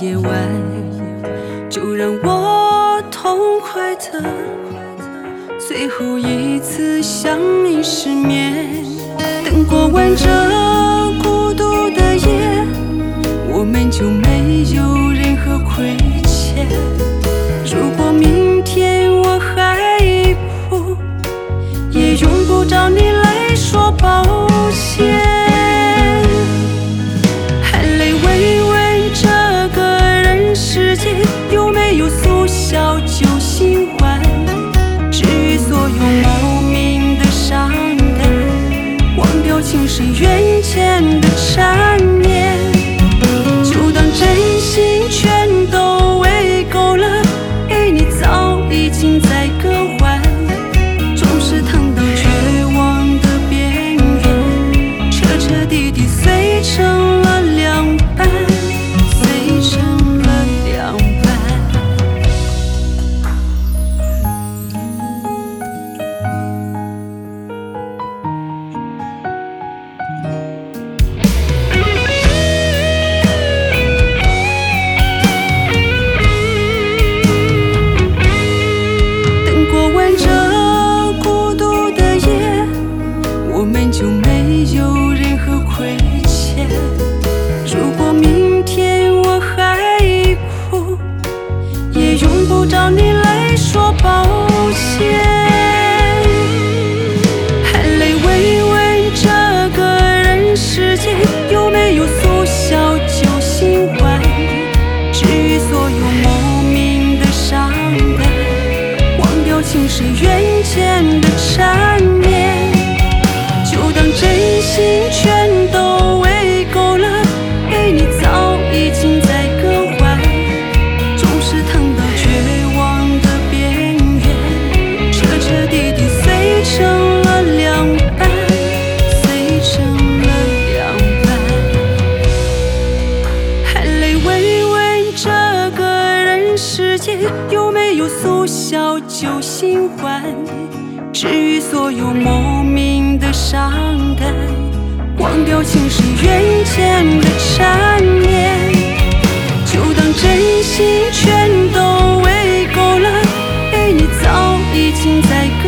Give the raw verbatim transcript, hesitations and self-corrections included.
夜晚，就让我痛快的最后一次向你失眠。等过完这孤独的夜，我们就没有任何亏欠。如果明天我还不，也用不着你来说抱歉。含泪慰问这个人世间，有没有速效救心丸？治愈所有莫名的伤感，忘掉情深缘浅的缠绵。就当真心全都喂够了，给你早已经在割腕，总是烫到绝望的边缘，彻彻底底碎成了两半，碎成了两半。等过完这孤独的夜，我们就没有任何亏欠。如果明天我还不，也用不着你来说抱歉。含泪慰问这个人世间，有没有速效救心丸？治愈所有莫名的伤感，忘掉情深缘浅的缠绵。就当真心全都喂够了，给你早已经在割腕，总是烫到绝望的边缘，彻彻底底碎成了两半，碎成了两半。含泪慰问这个人世间，有没有速效救心丸？治愈所有莫名的伤感，忘掉情深缘浅的缠绵。就当真心全都喂够了，给你早已经在